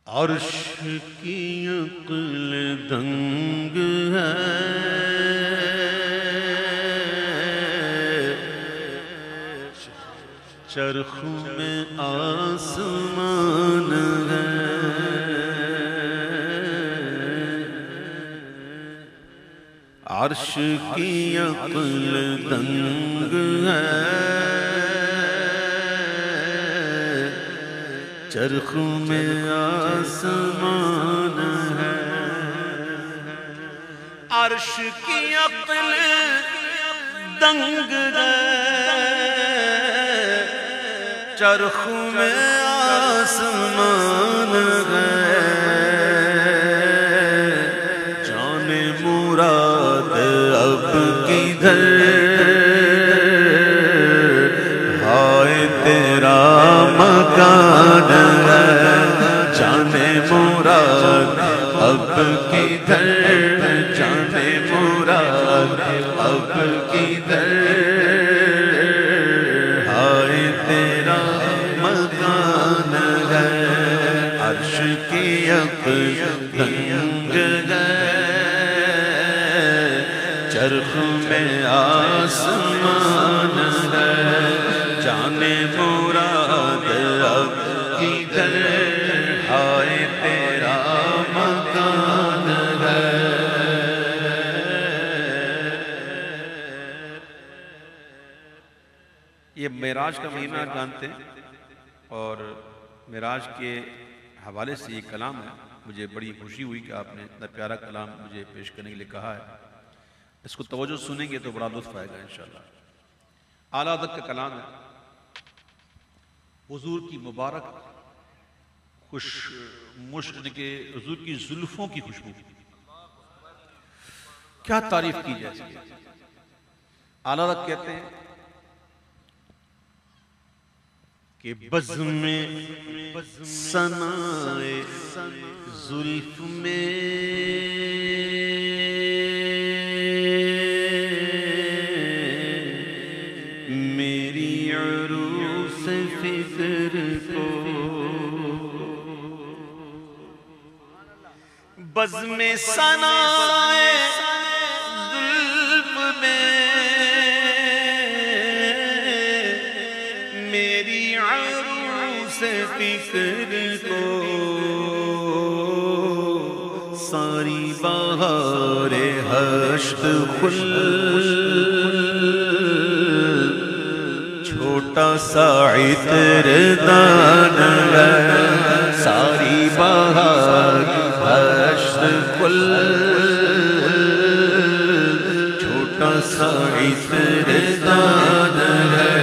عرش کی عقل دنگ ہے، چرخ میں آسمان ہے، عرش کی عقل دنگ ہے، چرخ میں آسمان ہے، عرش کی عقل دنگ ہے، چرخ میں آسمان ہے، جان مراد اب کدھر، ہائے تیرا مکان ہے، جان مراد اب کدھر، جان مراد اب کدھر، ہائے تیرا مکان ہے، عرش کی عقل دنگ ہے، چرخ میں آسمان ہے، جان مراد اب کدھر، ہائے تیرا مکان ہے۔ یہ معراج کا مہینہ آپ جانتے ہیں، اور معراج کے حوالے سے یہ کلام ہے، مجھے بڑی خوشی ہوئی کہ آپ نے اتنا پیارا کلام مجھے پیش کرنے کے لیے کہا ہے، اس کو توجہ سنیں گے تو بڑا لطف آئے گا انشاءاللہ۔ اعلیٰ حضرت کا کلام ہے، حضور کی مبارک کے حضور کی زلفوں کی خوشبو، کیا تعریف کی جائے۔ اعلیٰ حضرت کہتے ہیں کہ بزم ثنائے زلف میں میری عروس فکر کو، بزم ثنائے زلف میں میری عروس فکر کو، ساری بہار ہشت خل چھوٹا سا عطر دان ہے، ساری بہار ہشت خل چھوٹا سا عطر دان ہے،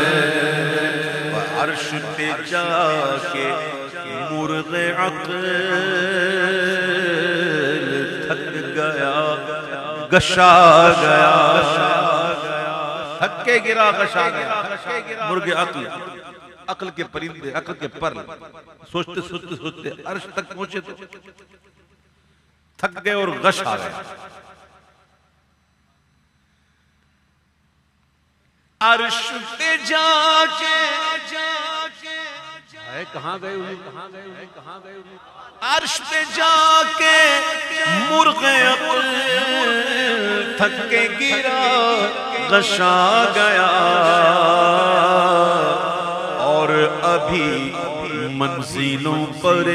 عرش پہ جا کے مرغ عقل تھک گیا گشا گیا، تھک کے گرا گشا گیا، مرغ عقل، عقل کے پرندے، عقل کے پر سوچتے سوچتے سوچتے عرش تک پہنچے تو تھک گئے اور غش آ گئے۔ عرش پہ جا کے کہاں گئے ہوئے، عرش پہ جا کے مرغ عقل تھک کے گرا غشا گیا، اور ابھی منزلوں پر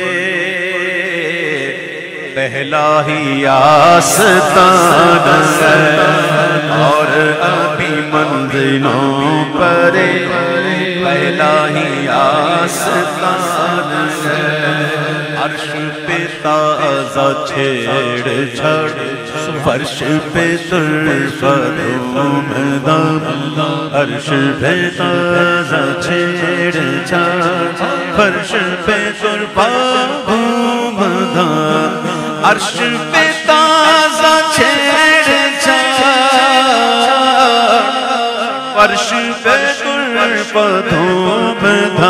پہلا ہی آستان ہے، اور ابھی منزلوں پر پہلا ہی آستان ہے، عرش پہ تازہ چھیڑ چھاڑ، فرش پہ طرف دھوم دھام، عرش پہ تازہ چھیڑ چھاڑ، فرش پہ طرف دھوم دھام، عرش پہ تازہ چھیڑ چھاڑ، فرش پہ طرف دھوم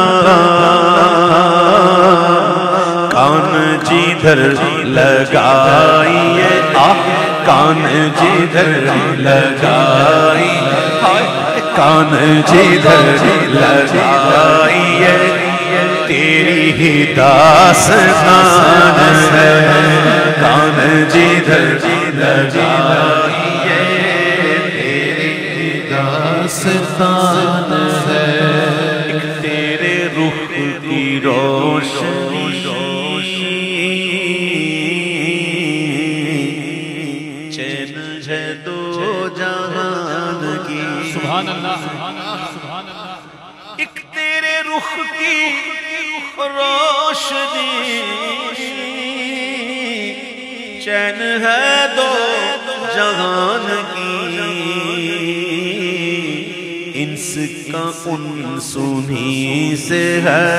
دھام، کان جدھر لگائیے کان جدھر لگائیے، کان جدھر لگائیے تیری ہی داستان ہے کان جدھر جائیے تیری ہی داستان ہے ایک تیرے رخ کی روشنی چین ہے دو جہان کی سبحان اللہ سبحان اللہ سبحان اللہ ایک تیرے رخ کی روشنی چین ہے دو جہان کی انس کا انس انہی سے ہے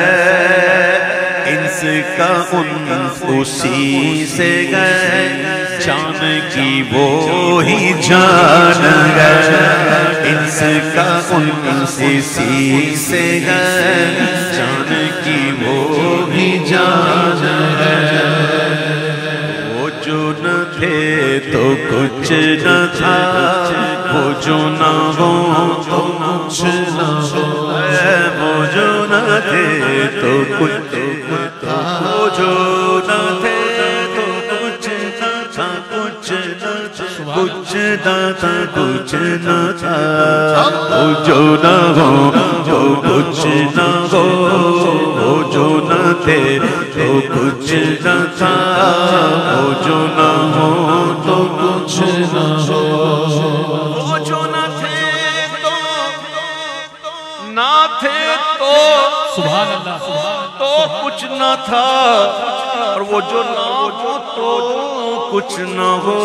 انس کا انس اسی سے گئے جان کی وہی جان گئے انس کا انس اسی سے گئے جان کی وہی جان گئے وہ جو نہ تھے تو کچھ نہ تھا وہ جو نہ ہو تو کچھ نہ ہو وہ جو نہ تھے تو کچھ تھا وہ جو نہ تھے تو کچھ نہ تھا کچھ نہ تھا کچھ نہ تھا وہ جو نہ ہو تو کچھ نہ ہو وہ جو نہ تھے تو کچھ نہ تھا وہ جو نہ ہو تو کچھ نہ ہو وہ جو نہ تھے تو نہ تھے تو سبحان اللہ تو کچھ نہ تھا اور وہ جو نہ ہو تو کچھ نہ ہو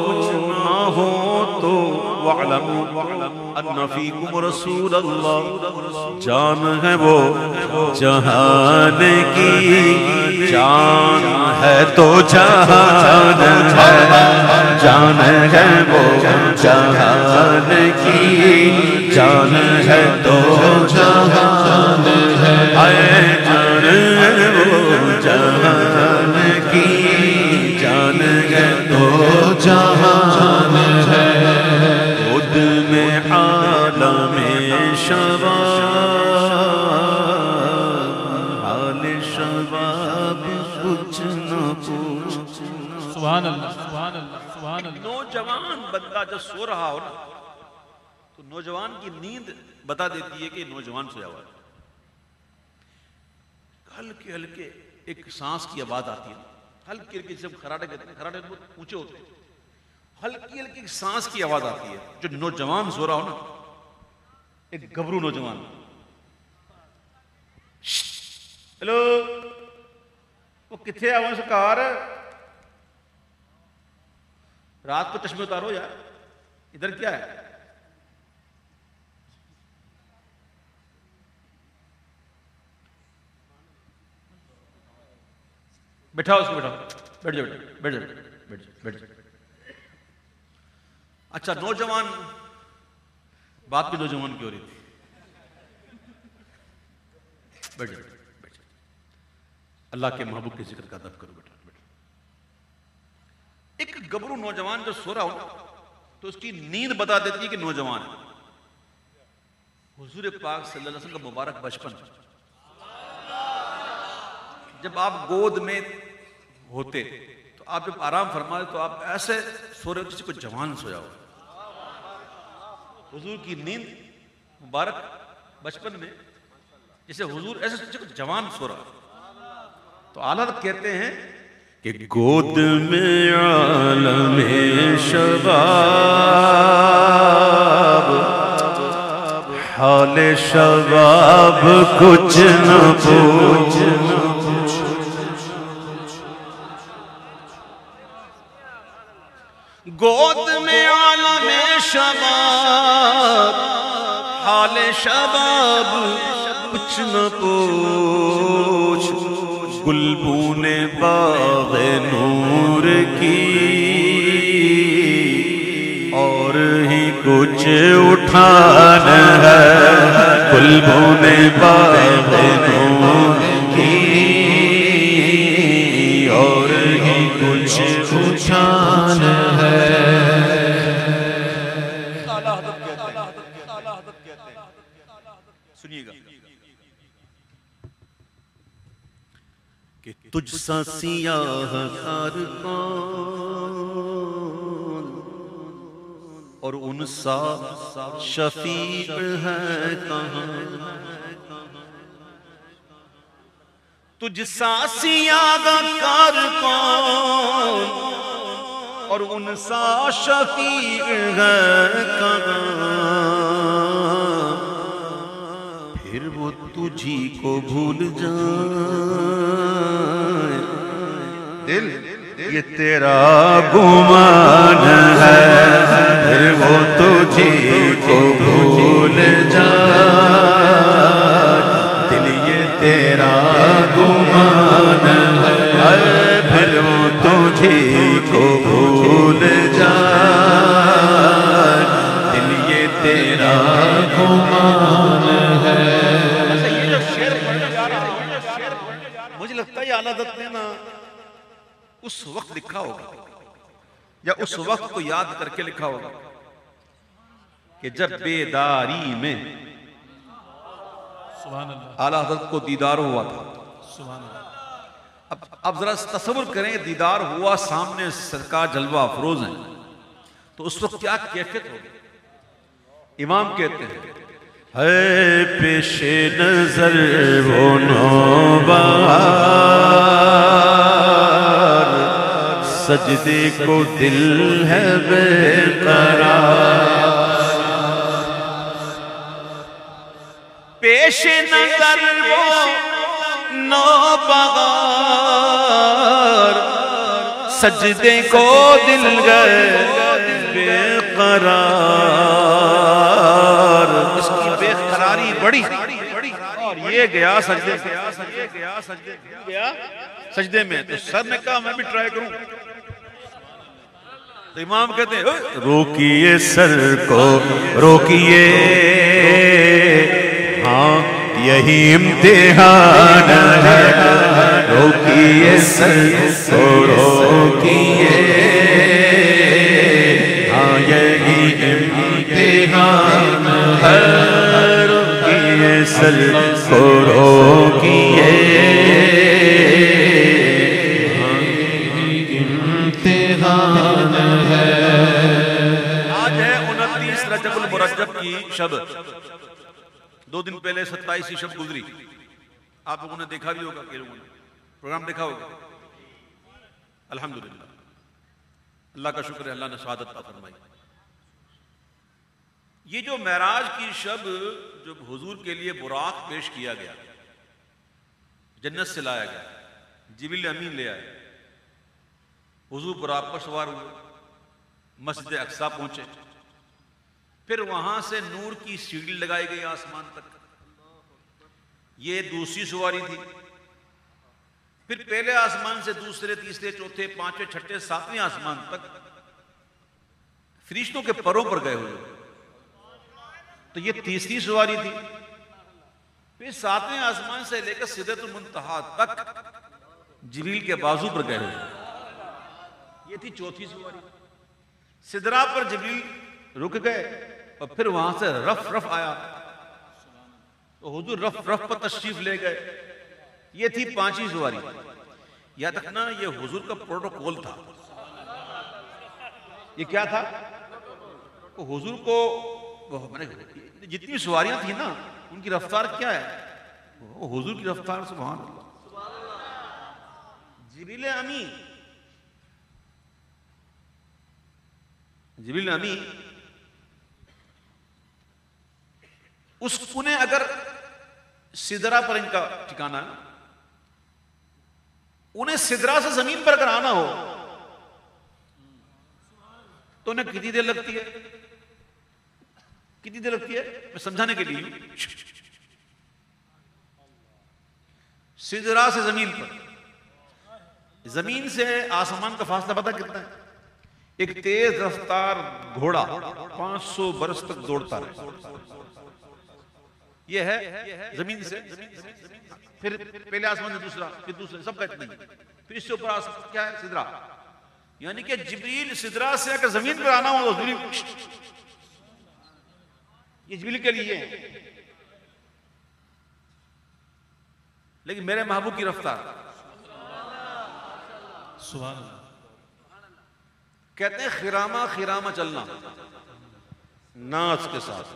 تو وَاعْلَمُوا أَنَّ فِيكُمْ رَسُولَ اللَّهِ جان ہے وہ جہان کی جان ہے تو جہان ہے جان ہے وہ جہان کی جان ہے تو جہان ہے جان ہے وہ جہان کی جان ہے تو جہان ہے خود میں عالم شباب حال شباب کچھ نہ پوچھ سبحان اللہ سبحان اللہ سبحان اللہ نوجوان بندہ جب سو رہا ہو نا تو نوجوان کی نیند بتا دیتی ہے کہ نوجوان سویا ہوا ہے ہلکے ہلکے ایک سانس کی آواز آتی ہے ہلکی ہلکی جب خراٹے کہتے ہیں خراٹے بہت اونچے ہوتے ہیں ہلکی ہلکی سانس کی آواز آتی ہے جو نوجوان سو رہا ہو نا ایک گبرو نوجوان ہیلو وہ کتھے آواز سرکار رات کو چشمے اتارو یار ادھر کیا ہے بیٹھاؤ اس کو بیٹھاؤ بیٹھ جاؤ بیٹھ جاؤ بیٹھ جاؤ بیٹھ جاؤ اچھا نوجوان بات بھی نوجوان کی ہو رہی تھی بیٹھ جاؤ بیٹھ جاؤ اللہ کے محبوب کے ذکر کا ادب کرو بیٹا ایک گبرو نوجوان جو سو رہا ہو تو اس کی نیند بتا دیتی ہے کہ نوجوان ہے حضور پاک صلی اللہ علیہ وسلم کا مبارک بچپن جب آپ گود میں ہوتے تو آپ جب آرام فرمائے تو آپ ایسے سو رہے کسی کو جوان سویا ہو حضور کی نیند مبارک بچپن میں جیسے حضور ایسے جوان سو رہا تو اعلیٰ حضرت کہتے ہیں کہ گود میں عالم شباب حال شباب کچھ نہ پوچھ گود میں عالم شباب حال شباب کچھ نہ پوچھ گلبون باغ نور کی اور ہی کچھ اٹھانا ہے گلبون باغ نور کی اور ہی کچھ اٹھانا ہے سنیے گا کہ تجھ سا سیاہ کار کون اور ان سا شفیع ہے کہاں، تجھ سا سیاہ کار کون اور ان سا شفیع ہے کہاں، پھر وہ تجھی کو بھول جائے، دل یہ تیرا گمان ہے، پھر وہ تجھی کو بھول جائے، دل یہ تیرا گمان ہے، پھر وہ تجھی کو بھول جائے، دل یہ تیرا گمان ہے۔ مجھے لگتا ہے یہ اعلیٰ حضرت نے نا اس وقت لکھا ہوگا یا اس وقت کو یاد کر کے لکھا ہوگا کہ جب بیداری میں سبحان اللہ، اعلیٰ حضرت کو دیدار ہوا تھا۔ سبحان اللہ، اب ذرا تصور کریں، دیدار ہوا، سامنے سرکار جلوہ افروز ہیں، تو اس وقت کیا کیفیت ہوگی؟ امام کہتے ہیں ہے پیش نظر وہ نوبہار، سجدے کو دل ہے بے قرار، پیش نظر وہ نوبہار، سجدے کو دل گئے بے قرار، اس کی بے قراری بڑی اور یہ گیا سجدے سجدے میں، تو سر نے کہا میں بھی ٹرائی کروں، تو امام کہتے ہیں روکیے سر کو روکیے، ہاں یہی امتحان ہے، روکیے سر کو روکیے، ہاں یہی امتحان ہے، روکیے سر کو روکیے، ہاں یہی امتحان ہے۔ آج ہے 29 رجب المرجب کی شب، 2 دن پہلے 27 شب گزری، آپ لوگوں نے دیکھا بھی ہوگا، کہ لوگوں نے پروگرام دیکھا ہوگا۔ الحمدللہ، اللہ کا شکر ہے، اللہ نے سعادت عطا فرمائی۔ یہ جو معراج کی شب جب حضور کے لیے براق پیش کیا گیا، جنت سے لایا گیا، جبریل امین لے آئے، حضور براق پر سوار ہوئے، مسجد اقصی پہنچے، پھر وہاں سے نور کی سیڑھی لگائی گئی آسمان تک، یہ دوسری سواری تھی، پھر پہلے آسمان سے دوسرے، تیسرے، چوتھے، پانچویں، چھٹے، ساتویں آسمان تک فرشتوں کے پروں پر گئے ہوئے، تو یہ تیسری سواری تھی، پھر ساتویں آسمان سے لے کر سدرۃ المنتہا تک جبریل کے بازو پر گئے ہوئے، یہ تھی چوتھی سواری۔ سدرہ پر جبریل رک گئے اور پھر وہاں سے رف آیا، تو حضور رف پر تشریف لے گئے، یہ تھی 5ویں سواری۔ یاد رکھنا یہ حضور کا پروٹوکول تھا، یہ کیا تھا؟ حضور کو جتنی سواریاں تھیں نا، ان کی رفتار کیا ہے؟ حضور کی رفتار سبحان اللہ۔ جبریل امین اس انہیں اگر سدرہ پر ان کا ٹھکانہ ہے، انہیں سدرہ سے زمین پر اگر آنا ہو تو انہیں کتنی دیر لگتی ہے؟ میں سمجھانے کے لیے سدرہ سے زمین پر، زمین سے آسمان کا فاصلہ پتہ کتنا ہے؟ ایک تیز رفتار گھوڑا 500 برس تک دوڑتا ہے، یہ ہے زمین سے، پھر پہلے آسمان سے دوسرا، پھر دوسرا، سب کا اتنا ہی، پھر اس سے اوپر آسمان کیا ہے؟ سدرہ، یعنی کہ جبریل سدرہ سے اگر زمین پر آنا ہو تو جبریل، یہ جبریل کے لیے ہے، لیکن میرے محبوب کی رفتار سبحان اللہ. کہتے ہیں خرامہ خرامہ چلنا ناز کے ساتھ،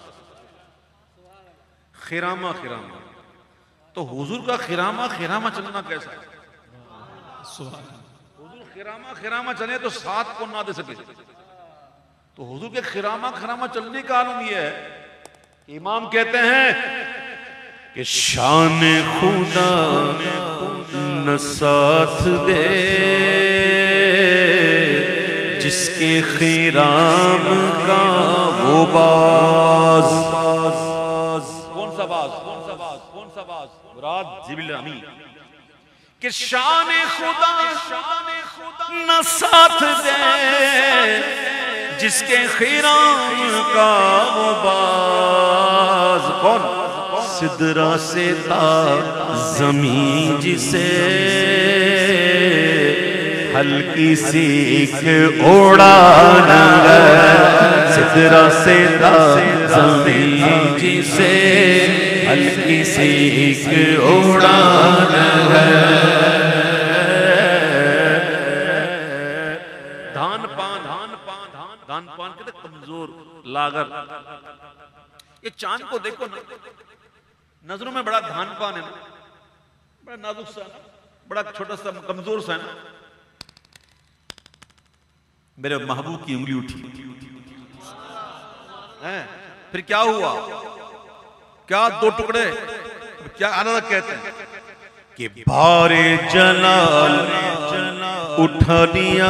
خرامہ خرامہ. تو حضور کا خرامہ خرامہ چلنا کیسا ہے؟ سبحان اللہ. حضور خرامہ خرامہ چلے تو ساتھ کو نہ دے سکے. تو حضور کے خرامہ خرامہ چلنے کا عالم یہ ہے. امام کہتے ہیں کہ شان خدا نہ ساتھ دے جس کے خرام کا وہ باز. کون سا باز؟ کون سا باز؟ کون سا باز؟ مراد جبریل امین. کہ شان خدا نہ ساتھ دے جس کے خرام کا وہ باز. کون؟ سدرا سے تا زمین جسے ہلکی سی ایک اڑانا ہے. سدرا سے تا زمین جسے ہلکی سی ایک اڑانا ہے. دھان پان کہتے کمزور لاغر. یہ چاند کو دیکھو نا، نظروں میں بڑا دھان پان ہے نا، بڑا نازک سا، بڑا چھوٹا سا، کمزور سا ہے نا. میرے محبوب کی انگلی اٹھی، پھر کیا ہوا؟ کیا دو ٹکڑے؟ کیا آنند کہتے ہیں کہ بار جلال اٹھا لیا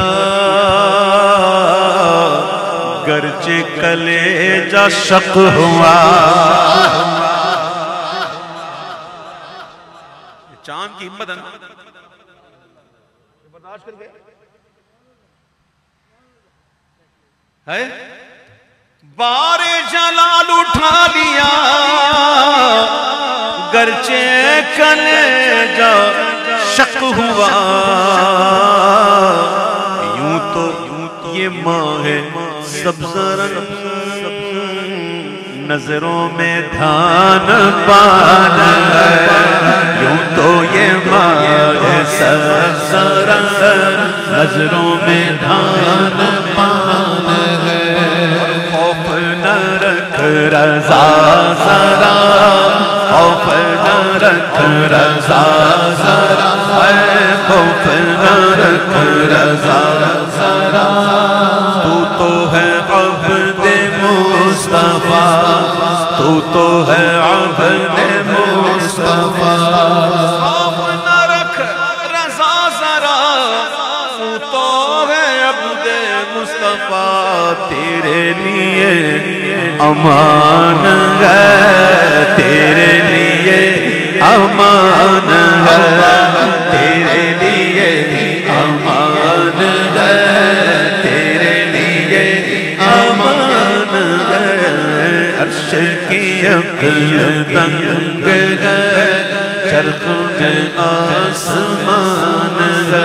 گرچہ کلیجہ شق ہوا. چاند کی ہمت ہے نا، برداشت کر گئے ہے. بار جلال اٹھا لیا گرچہ کلیجہ شق ہوا. یوں تو یہ ماہ سبز رنگ نظروں میں دھان پان ہے. یوں تو یہ ماہ سبز رنگ نظروں میں دھان پان ہے. خوف نہ رکھ رضا ذرا، خوف نہ رکھ رضا ذرا، خوف نہ رکھ رضا ذرا. تو تو ہے عبد مصطفیٰ، تو تو ہے عبد مصطفیٰ. خوف نہ رکھ رضا ذرا، تو تو ہے عبد مصطفیٰ. تیرے لیے امان ہے، تیرے لیے امان ہے، تیرے لیے امان ہے، تیرے لیے امان ہے. عرش کی عقل تنگ ہے، چرخ میں آسمان ہے.